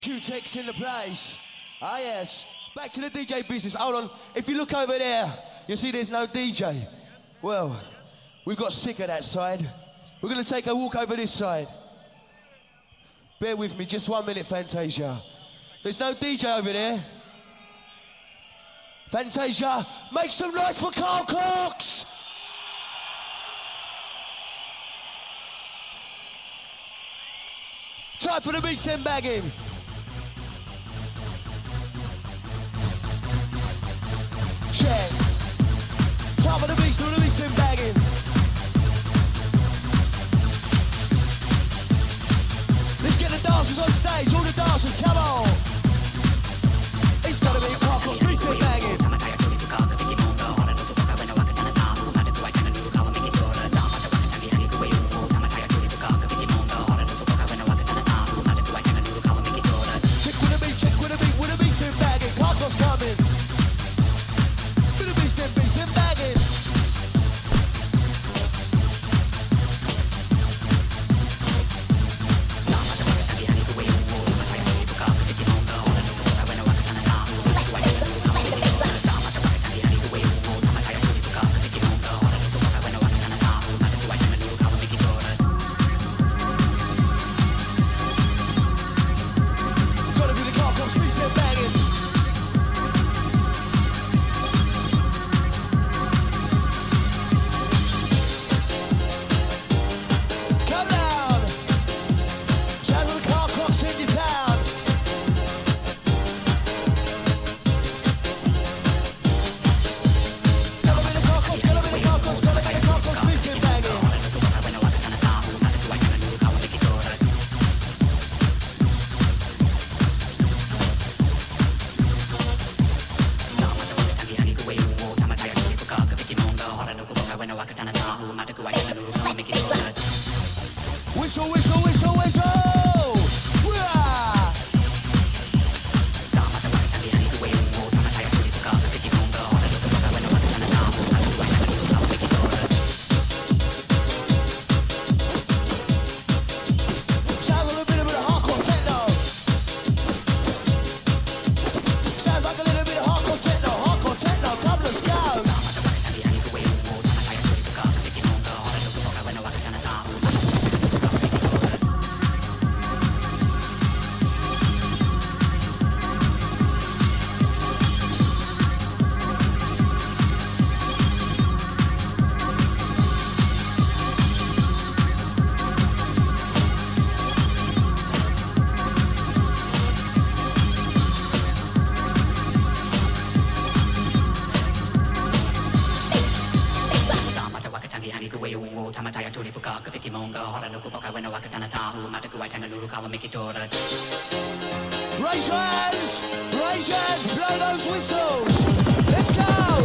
Q-Tex in the place. Ah, yes. Back to the DJ business. Hold on. If you look over there, you see there's no DJ. Well, we've got sick of that side. We're going to take a walk over this side. Bear with me, just 1 minute, Fantasia. There's no DJ over there. Fantasia, make some noise for Carl Cox! Time for the beats and bagging. Check. Time for the beats and bagging. Let's get the dancers on stage, all the dancers, come on. It's gotta be Carl Cox, beats and bagging. Whistle, whistle, whistle, whistle! Wah! Sounds like a little bit of hardcore techno. Sounds like a little bit of hardcore techno. Come, let's go. Raise your hands, blow those whistles. Let's go.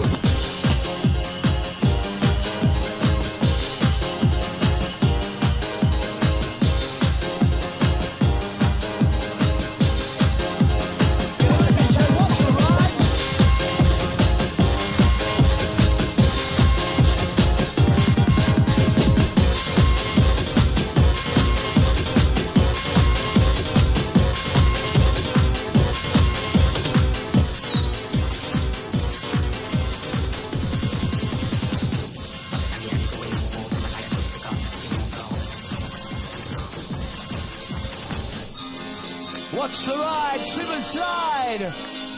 Watch the ride, slip and slide.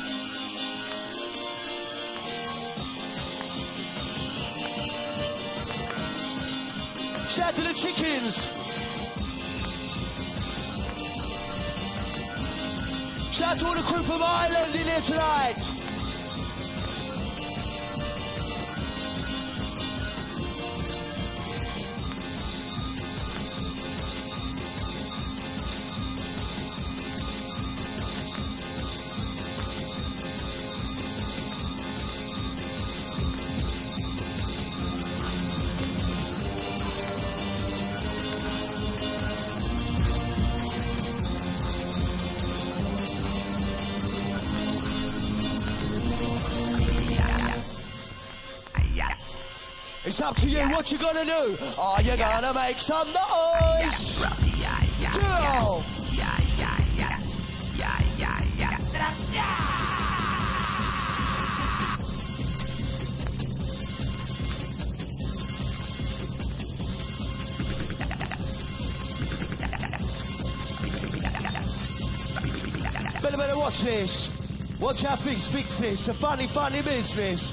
Shout to the chickens. Shout to all the crew from Ireland in here tonight. It's up to you, what you gonna do? Are you gonna make some noise? Go! better watch this. Watch how things fix this. The funny business.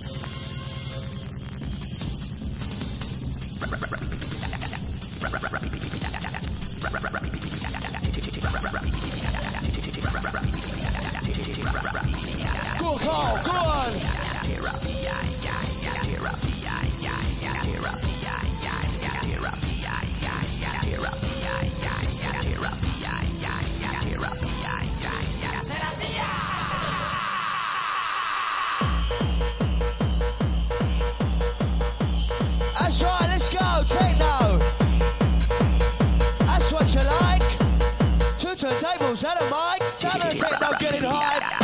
Go on, Carl, go on. That's right, let's go, techno. That's what you like. 2 turntables and a mic. Turn on the techno, getting hype.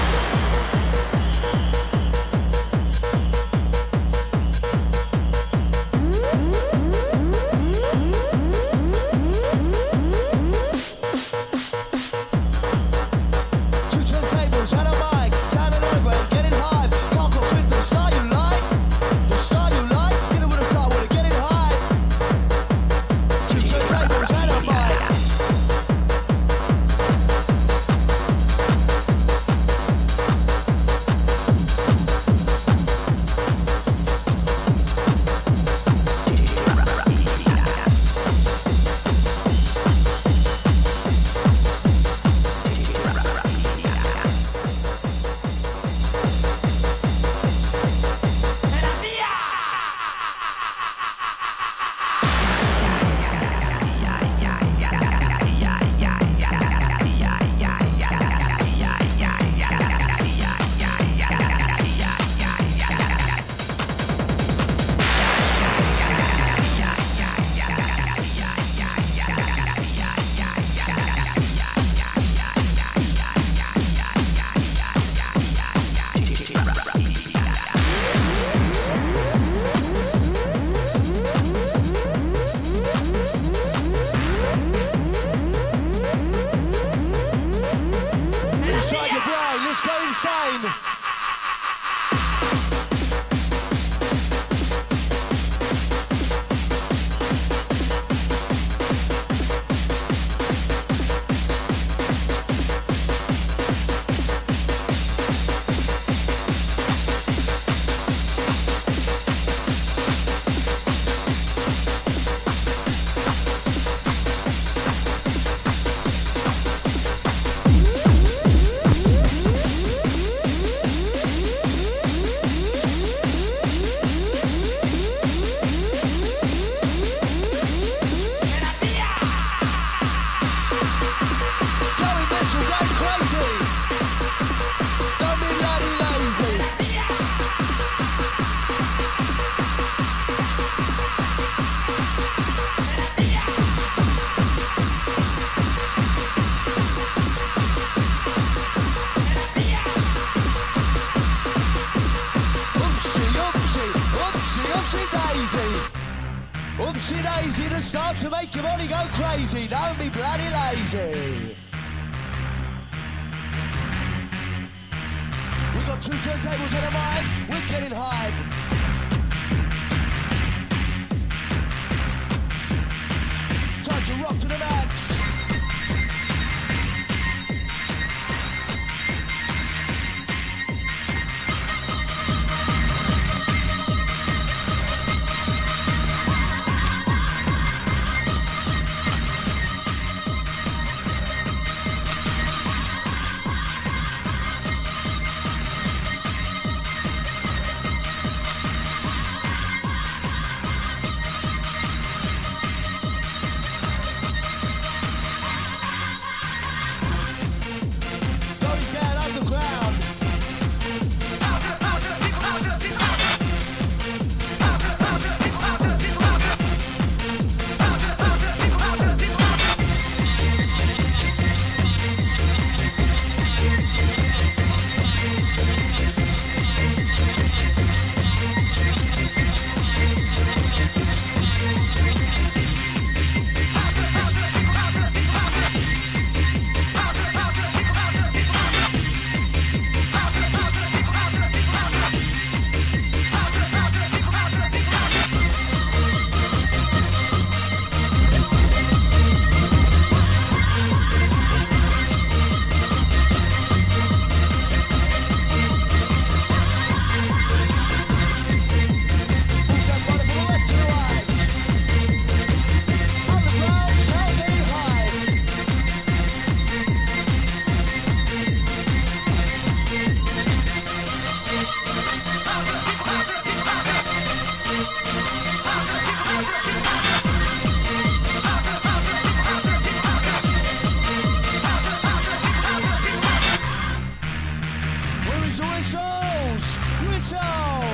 Oopsie daisy, to start to make your body go crazy. Don't be bloody lazy. We got 2 turntables and a mic. We're getting hype. Time to rock to the max. whistle.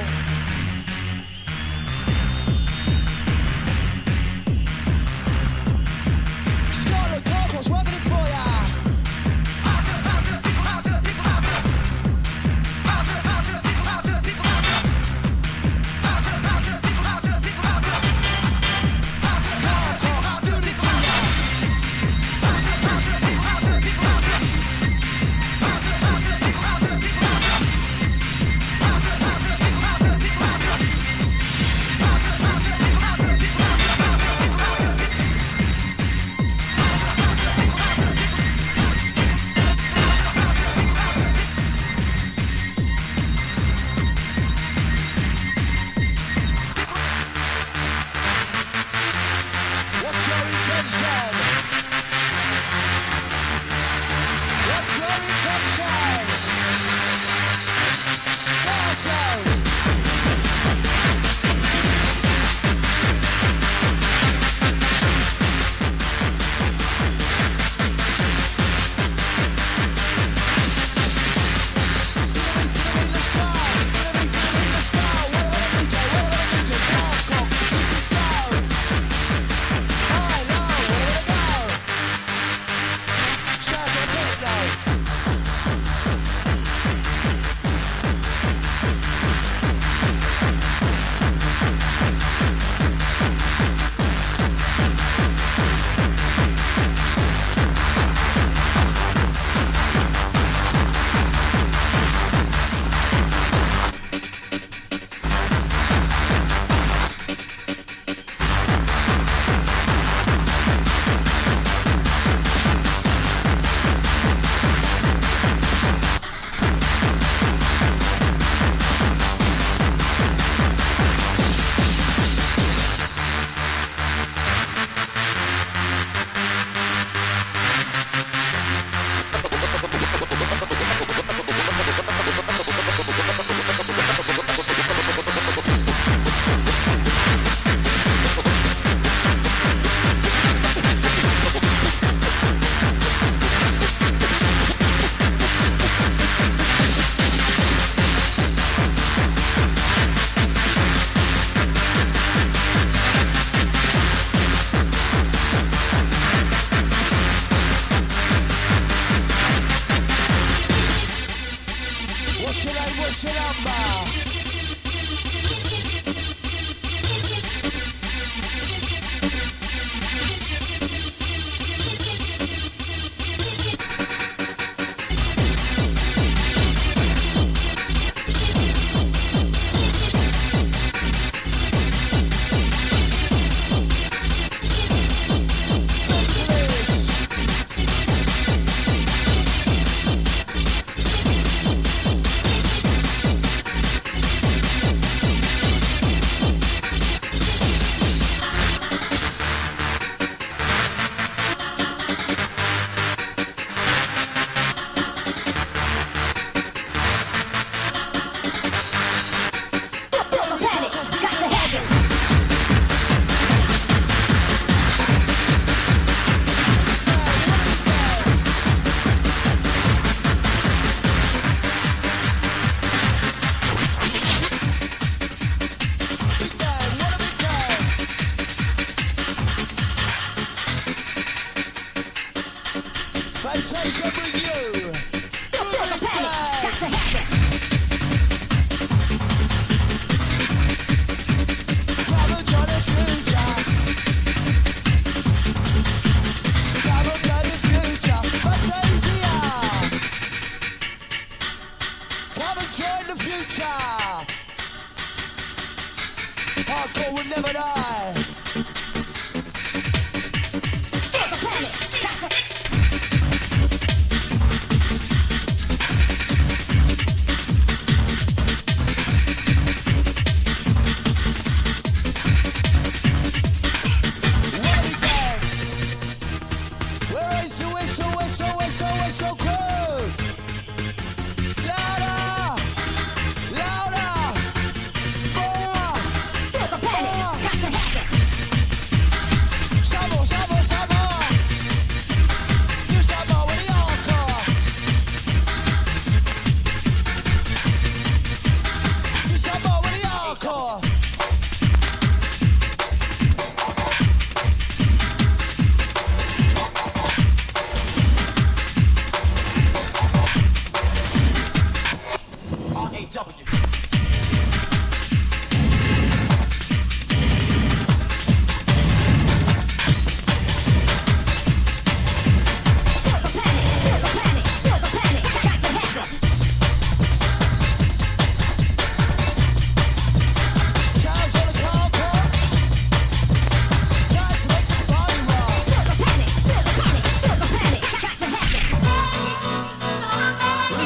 Scotland Concourse, working it for ya. Hardcore will never die. Where is the whistle crew? Louder! Louder! More! More!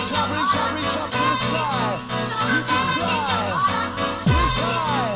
reach up to the sky. You can fly. Reach high.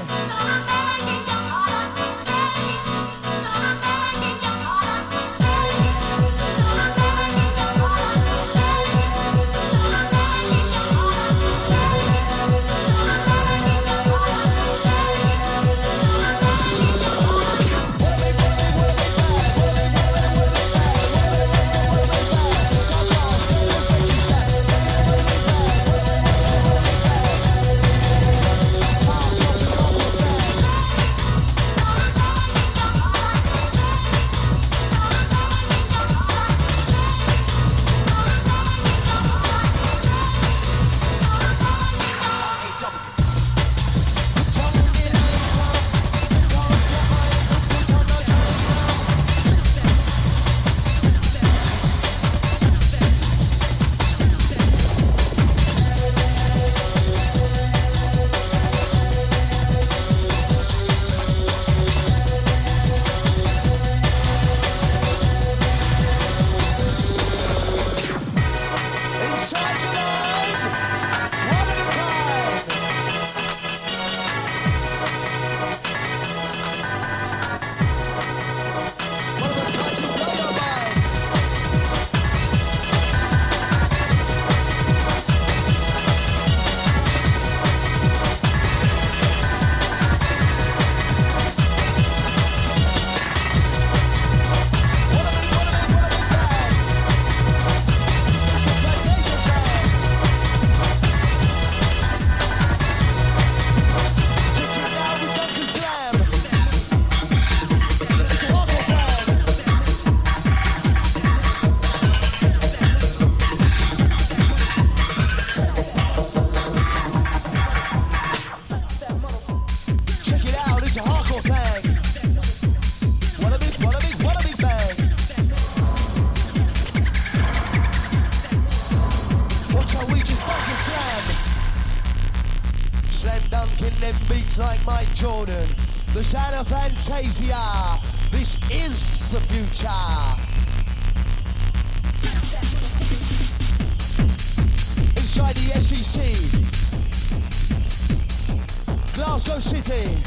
Jordan, the sound of Fantasia. This is the future. Inside the SEC, Glasgow City.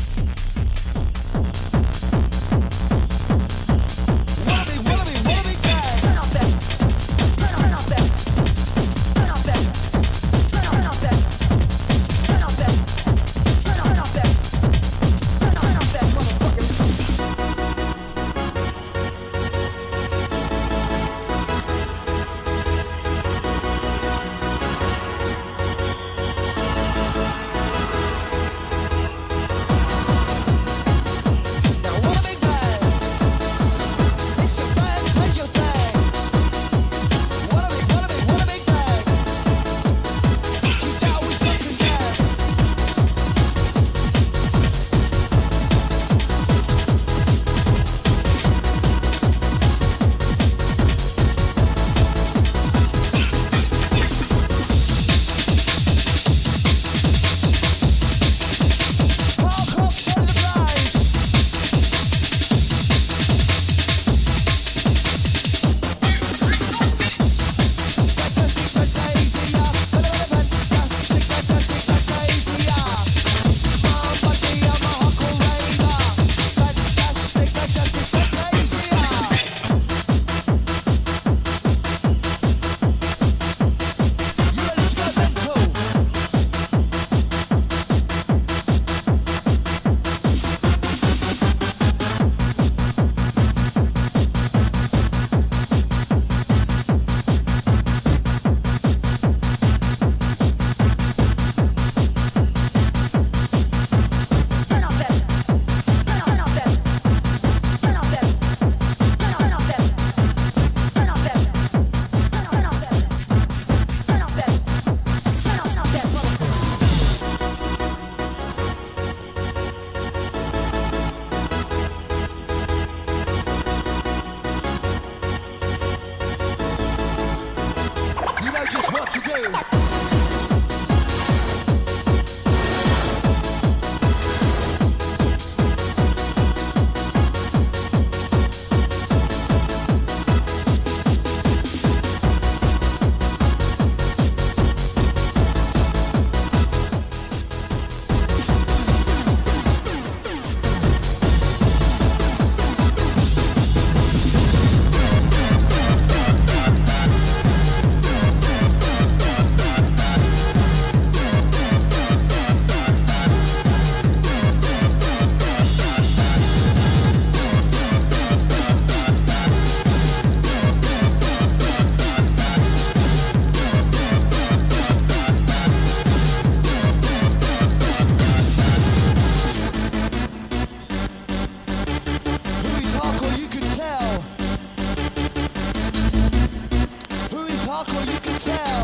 hardcore, you can tell.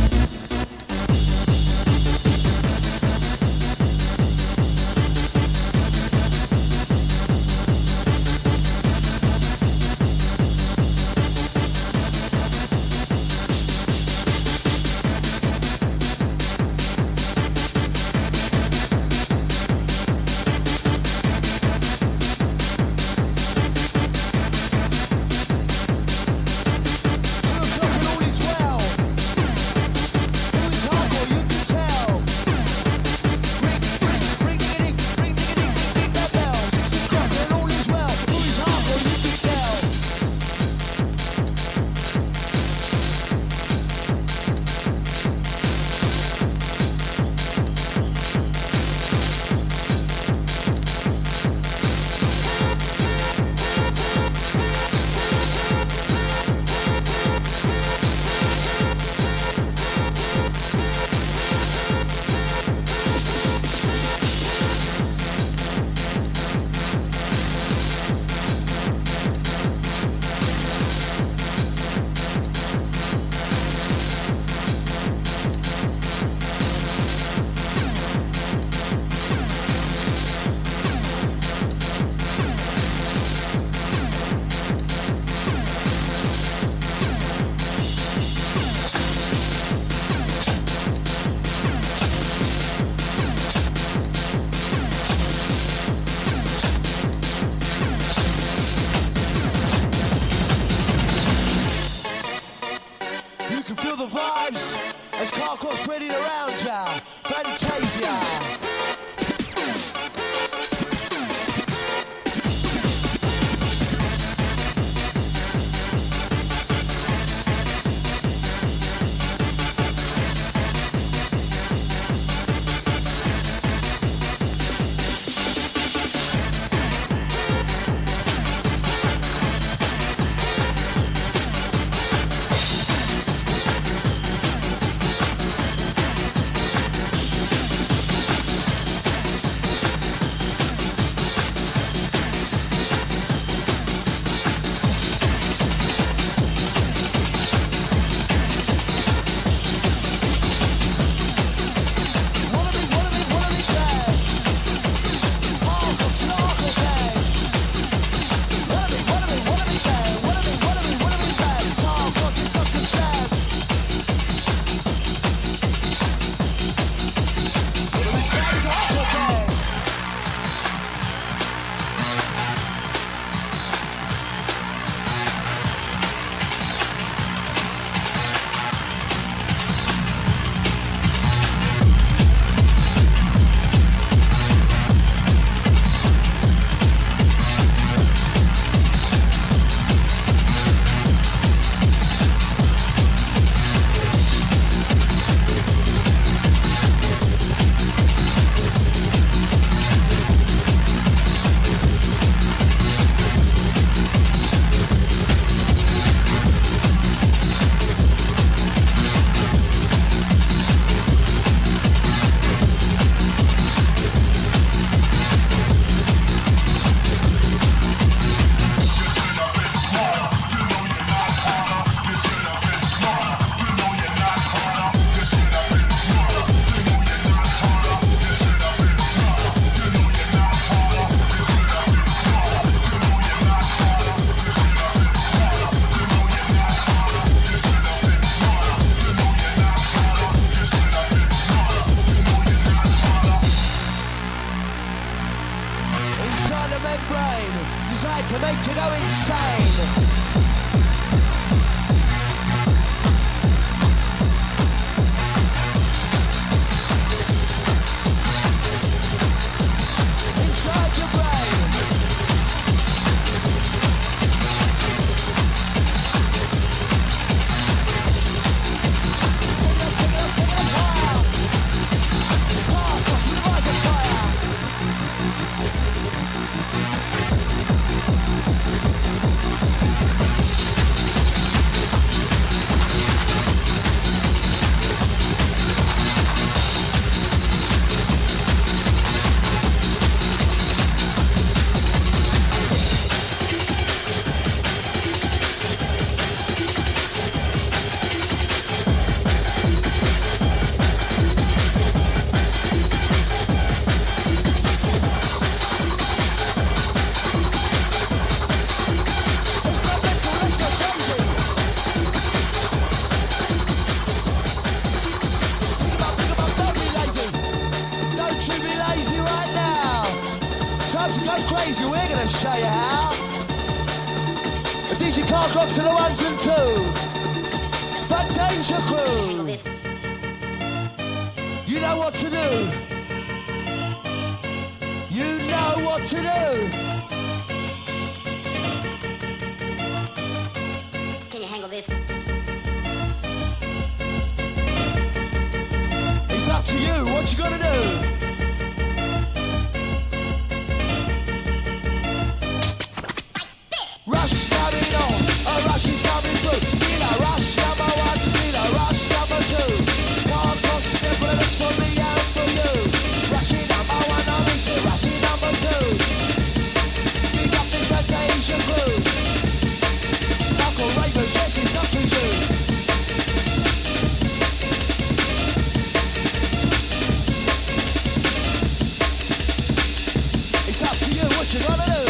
As Carcross ready around ya, Fantasia. crazy, we're gonna show you how. The DJ Car Clocks are the 1s and 2. Fantasia crew. You know what to do. You know what to do. Can you handle this? It's up to you. What you gonna do? Rush coming on, a rush is coming through. Feel a rush number 1, feel a rush number 2. Car Clocks, step for the next for me and for you. Rushing number 1, obviously rushing number 2. Big up the Fantasia crew. Uncle Ravers, yes, it's up to you. It's up to you, what you gonna do?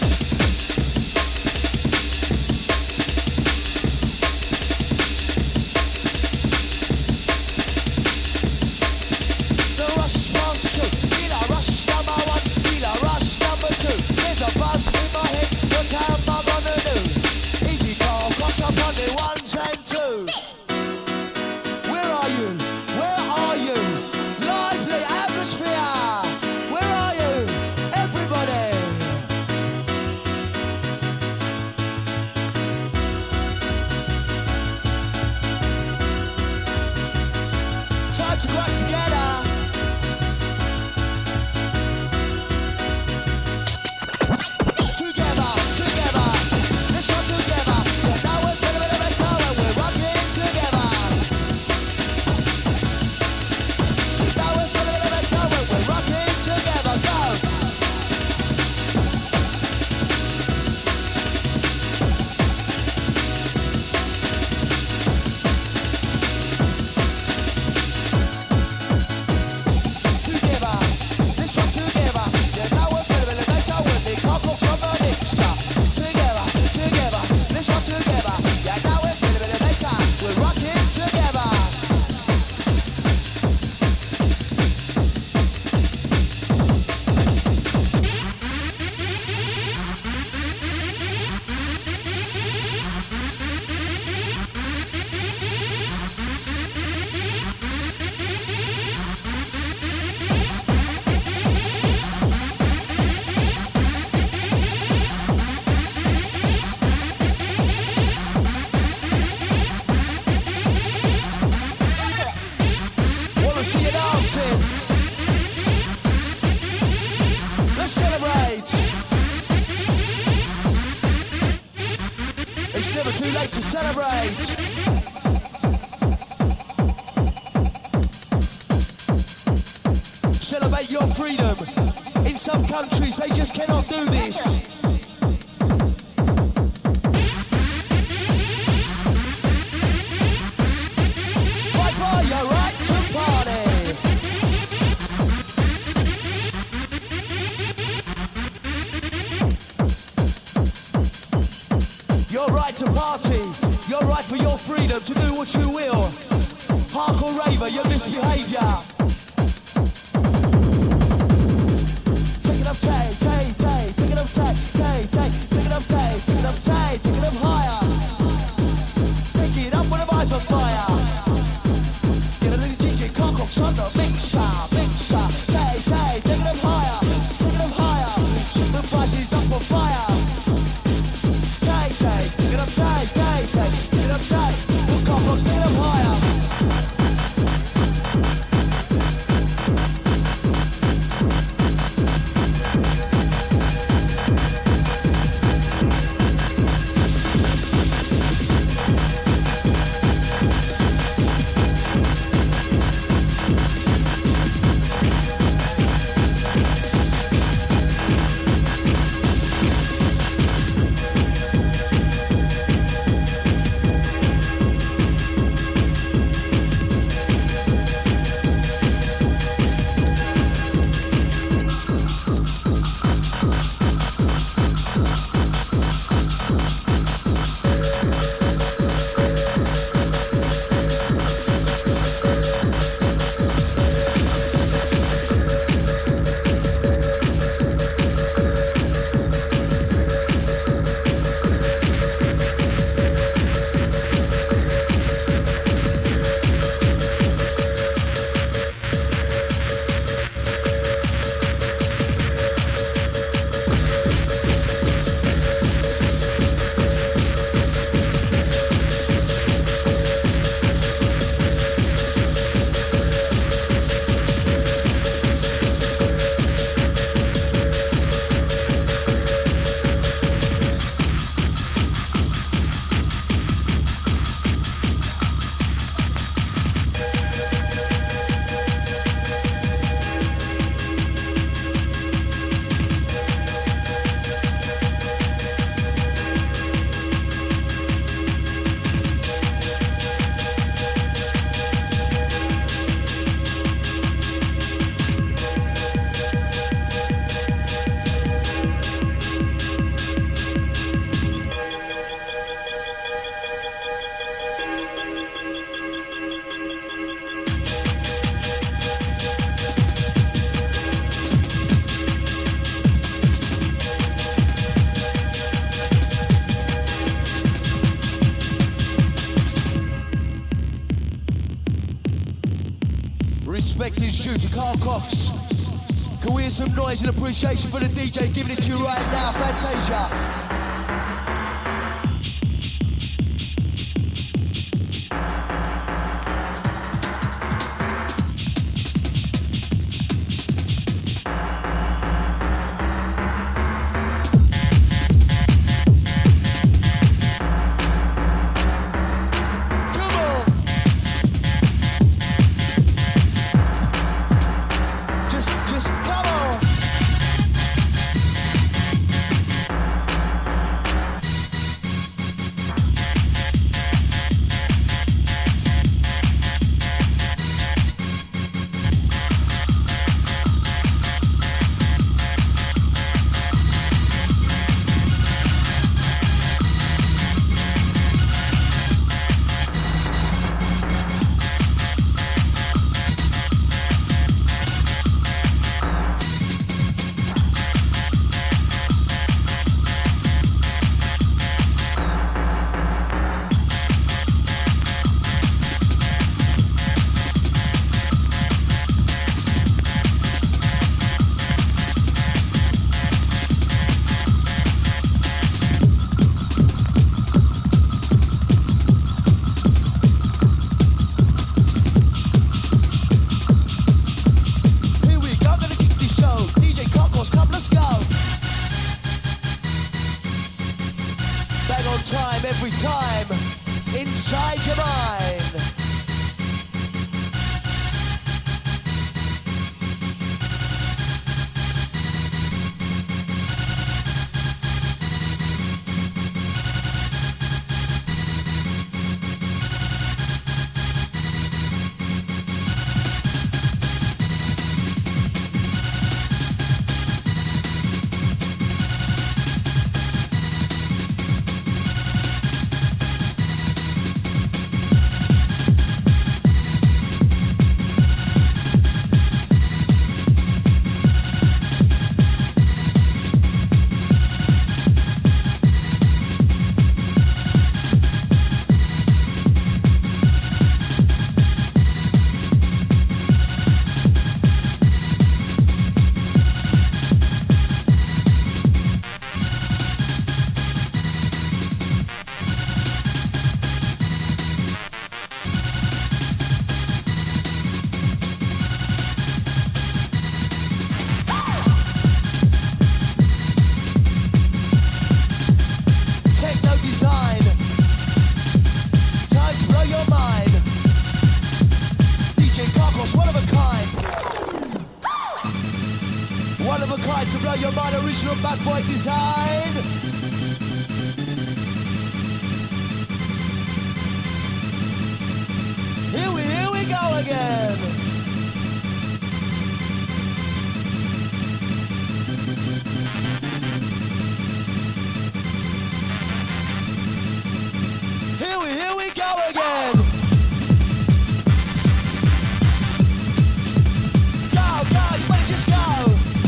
Too late to celebrate. Celebrate your freedom. In some countries, they just cannot do this. Fight for your right to party. Your right to party, your right for your freedom to do what you will. Hardcore raver, your misbehaviour. Take it up, take it up, take it up, take it up higher. Take it up when the eyes on fire. Get a little DJ Car Clocks on the mixer. Take it up higher, shoot the prices up for fire. Take it up, take it up, Car Clocks, take it up higher. Respect is due to Carl Cox. Can we hear some noise and appreciation for the DJ giving it to you right now, Fantasia? Every time, inside your mind. To blow your mind, original bad boy design. Here we go again. Here we go again. Go, you better just go.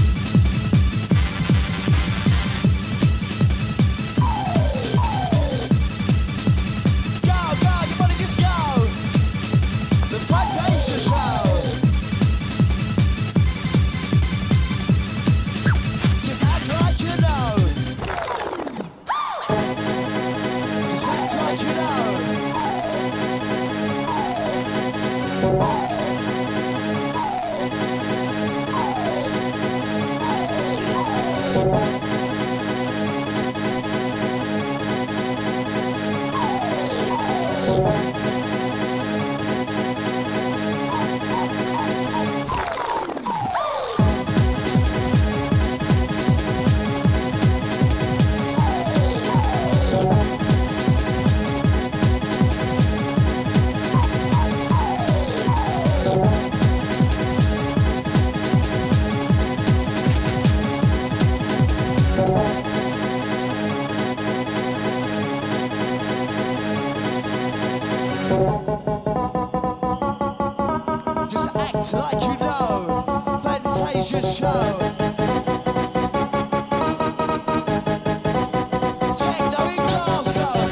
Act like you know, Fantasia show. Techno in Glasgow.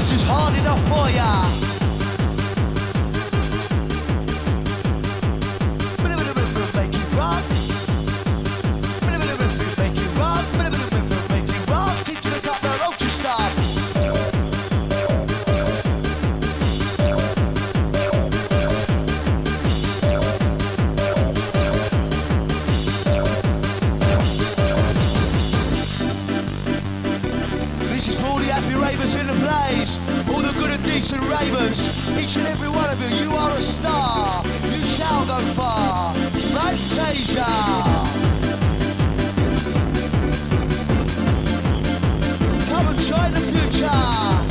This is hard enough for ya. Make you rock. Make you rock. Make you rock. Take to the top, now don't you stop. This is for all the happy ravers in the place, all the good and decent ravers. Each and every one of you, you are a star. You shall go far. Fantasia. Come and join the future.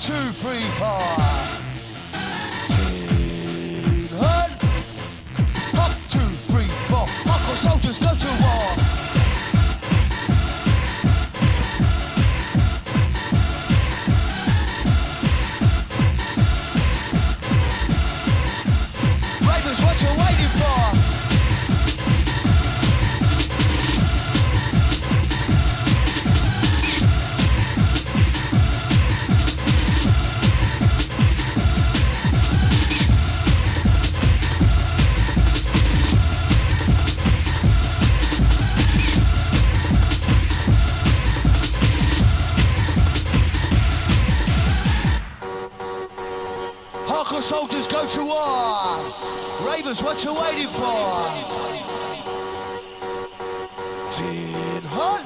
2, 3, 4. Up, 2, 3, 4. Hardcore soldiers go to war. Ravens, what you waiting for? Soldiers go to war. Ravens, what you waiting for? Tin Hut.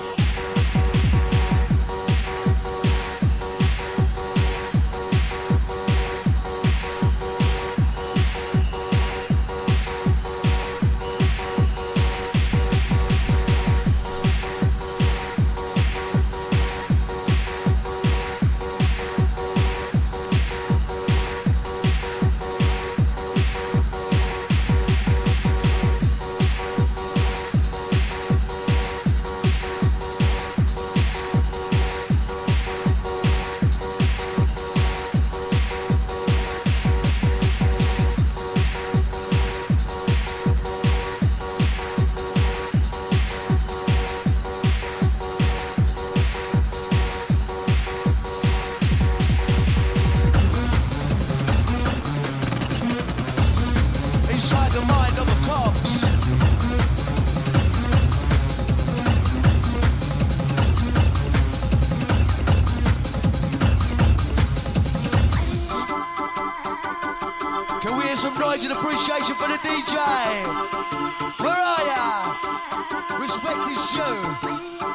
And appreciation for the DJ. Where are ya? Respect is due.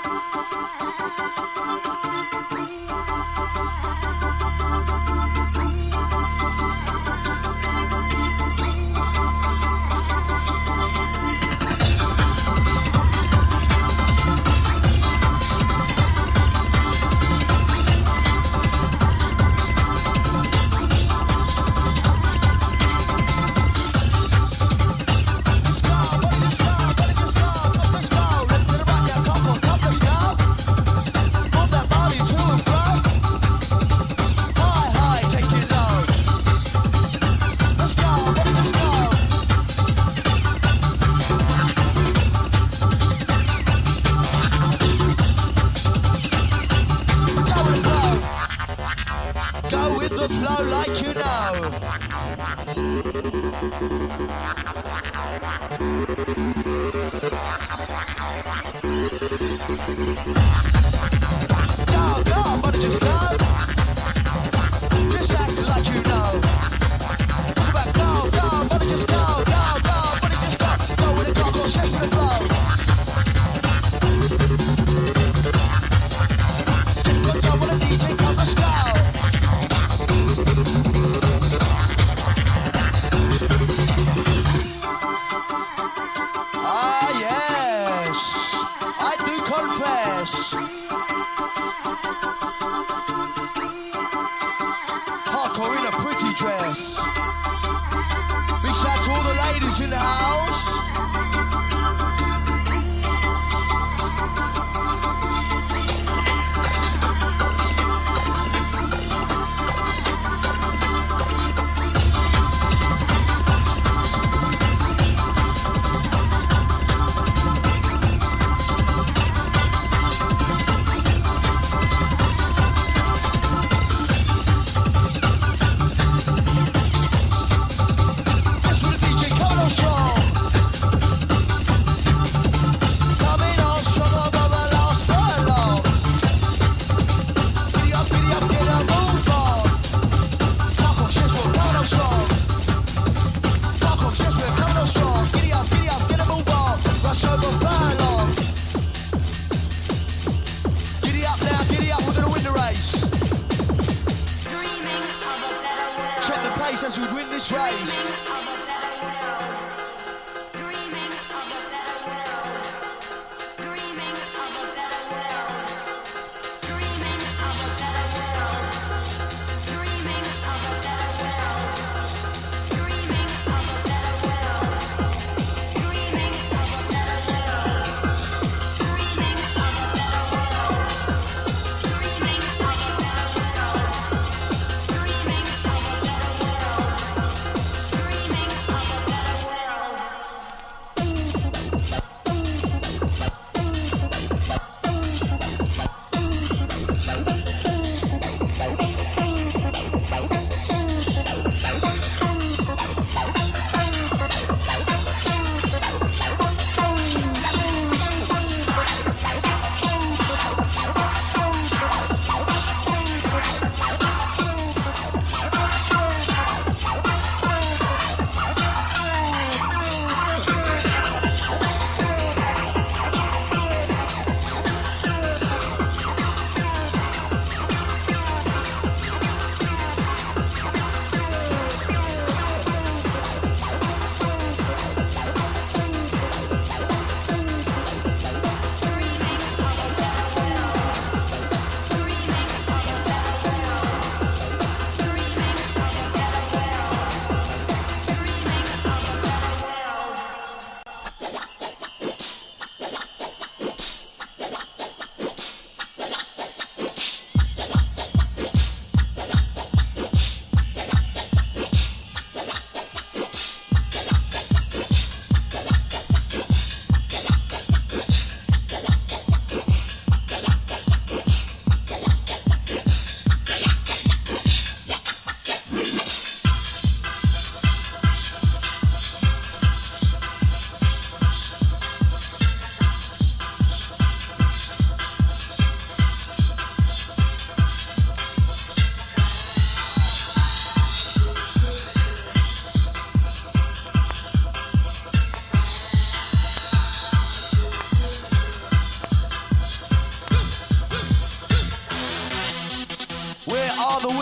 As we win this race.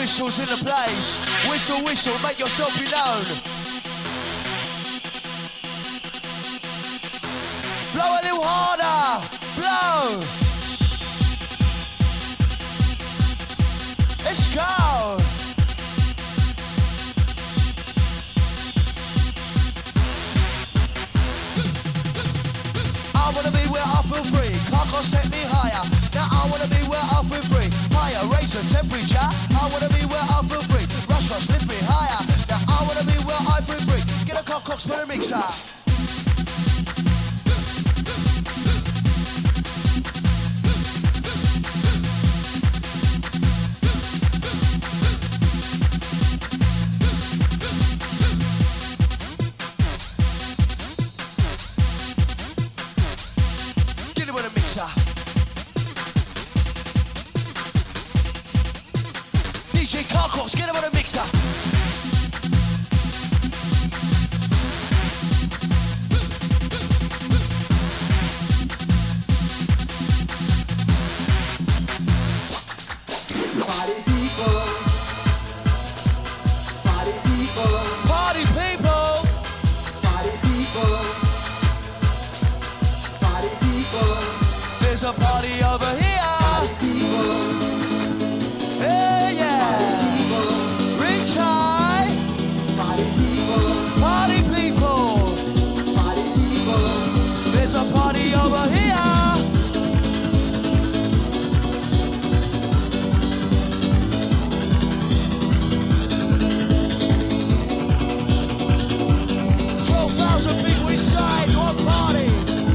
whistles in the place. Whistle, whistle, make yourself be known. Blow a little harder. Blow. Let's go. I wanna be where I feel free. Carcos take me higher. Now I wanna be where I feel free. Higher, raise the temperature. I wanna be where I feel free. Rush, rush, lift me higher. Now I wanna be where I feel free. Get a Carcos for the mixer. DJ Carcos, get him on a mixer. Party people. Party people. Party people. Party people. Party people. There's a party over here. Party people. Hey, yeah. Rich high. Party people. Party people. Party people. There's a party over here. 12,000 people inside one party.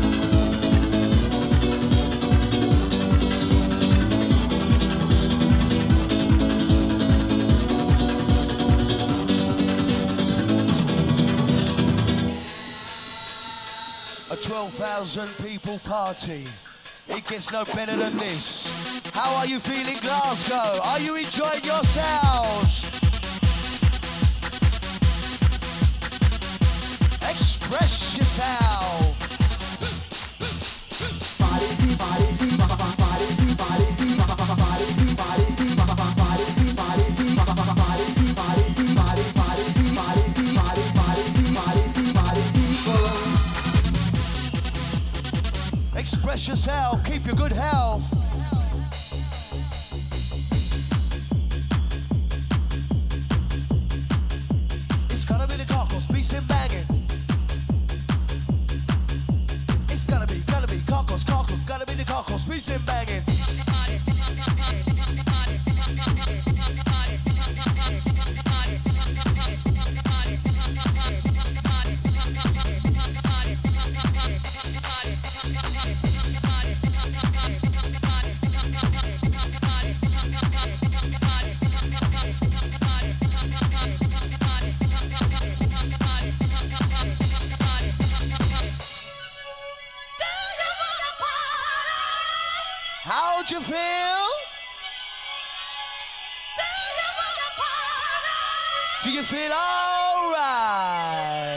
A 12,000 people party. It gets no better than this. How are you feeling, Glasgow? Are you enjoying yourselves? Express yourself. Express yourself, keep your good health. It's gonna be the Carcos, beats and banging. It's gonna be Carcos, gotta be the Carcos, beats and banging. How'd you feel? Do you feel alright?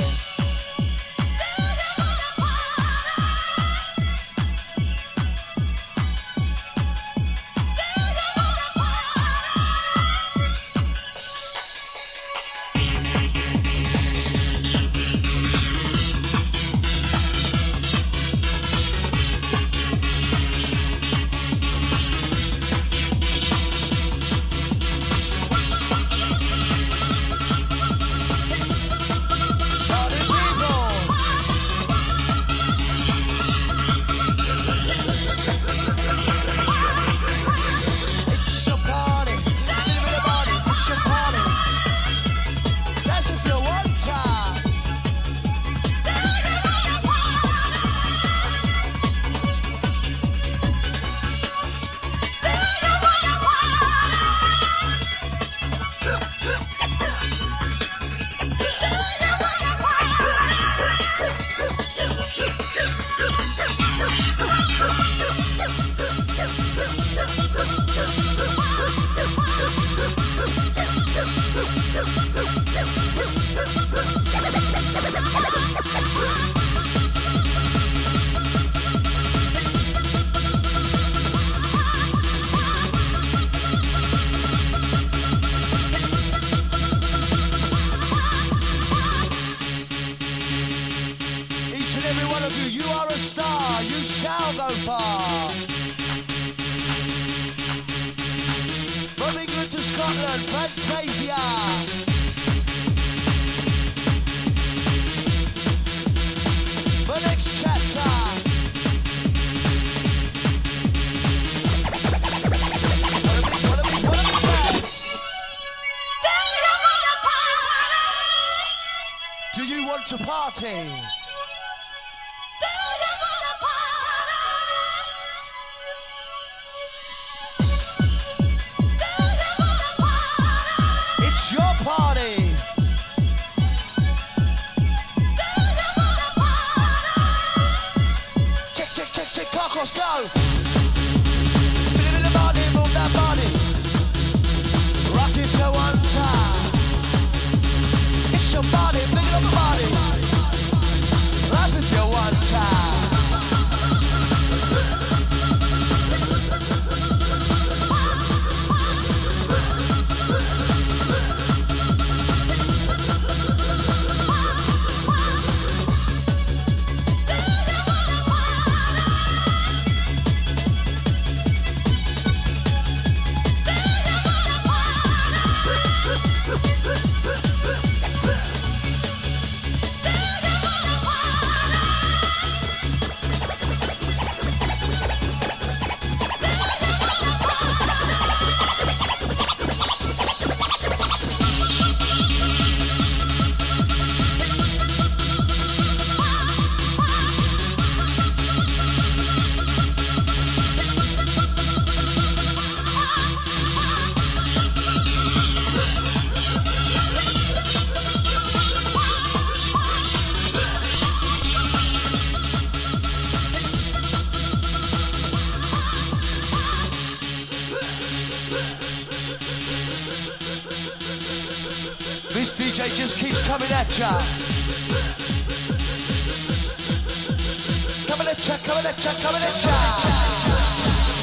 Scotland, Fantasia. The next chapter. Do you want to party? It's your party. Check, check, check, check, car cross, go. Bit of the body, move that body. Rock it to one time. It's your body, big it up the body. Life if you one time. This DJ just keeps coming at ya. Coming at ya, coming at ya, coming at ya.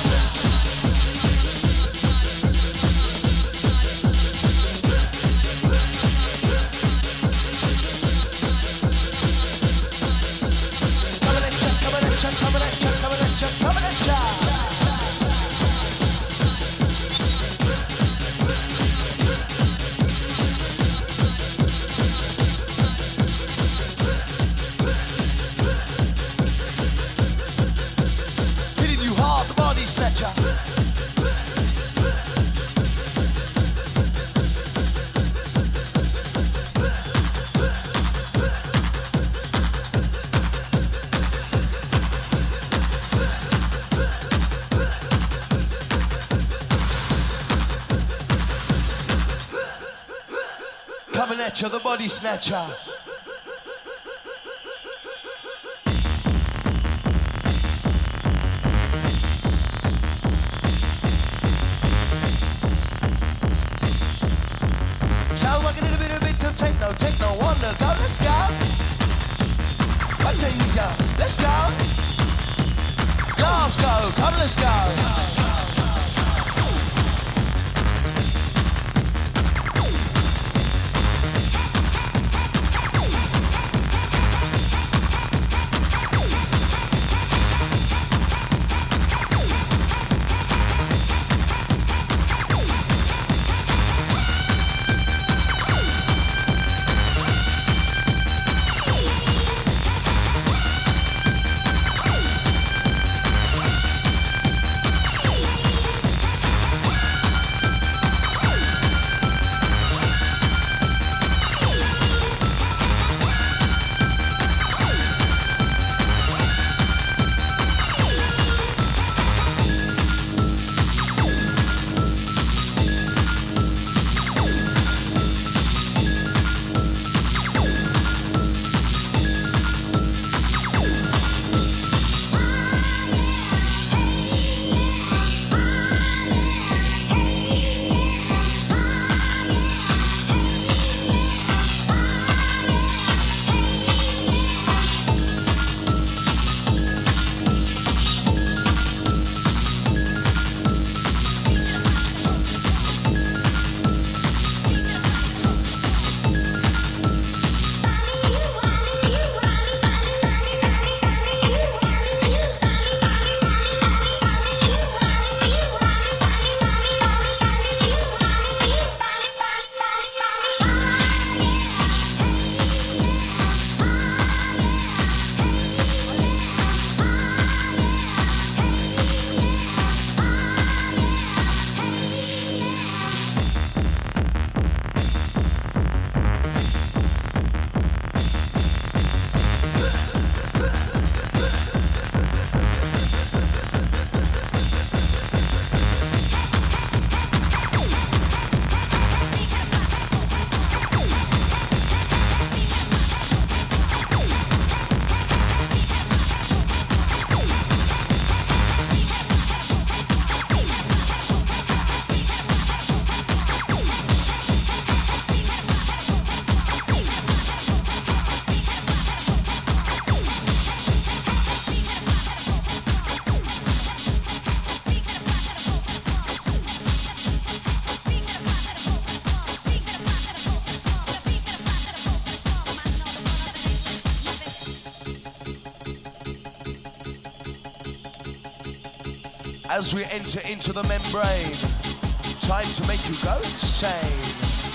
Coming at you, the body snatcher. Shall we get a bit of techno, techno wonder, go, let's go. Fantasia, let's go. Glasgow, come let's go. as we enter into the membrane. Time to make you go insane.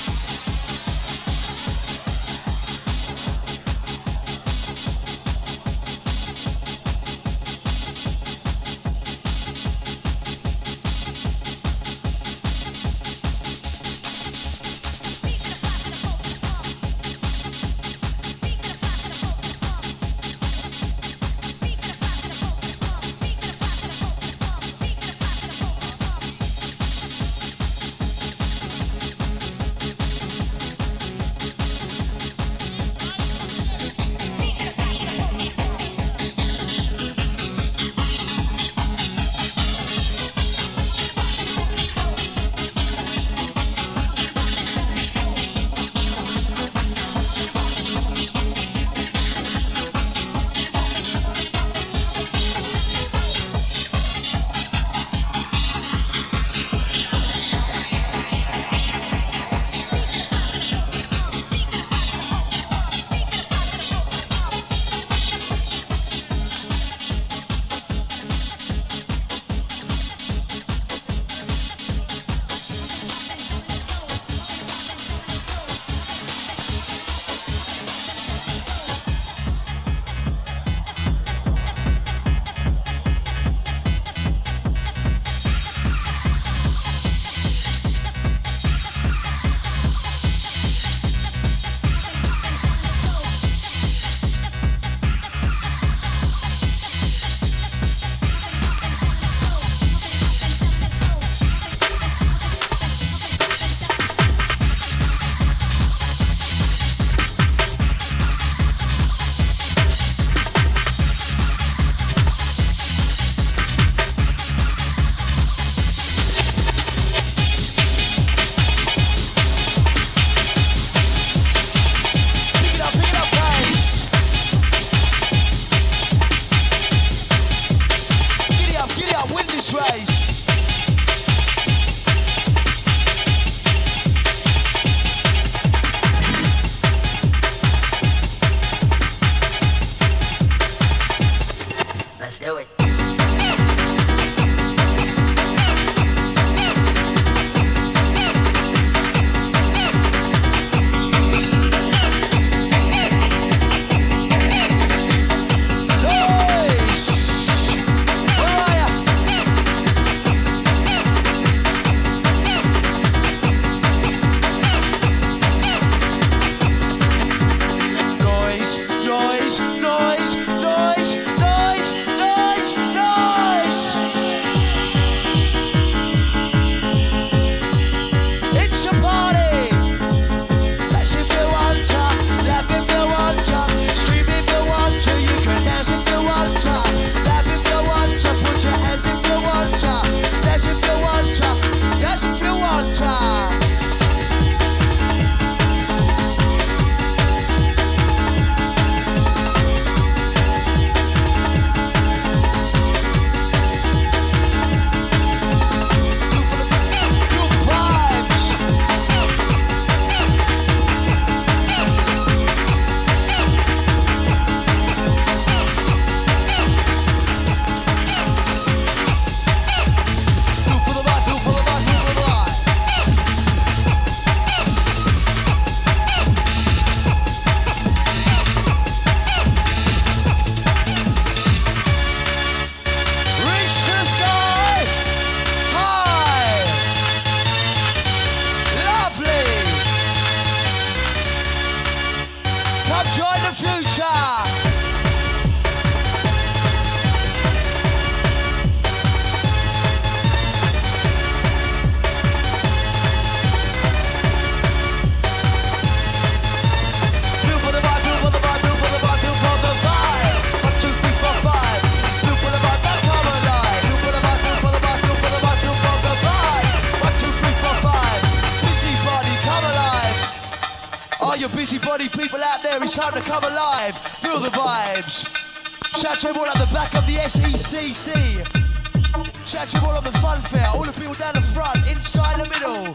Busybody people out there, it's time to come alive. Feel the vibes. Shout to everyone at the back of the SECC. Shout to everyone on the fun fair. All the people down the front, inside the middle.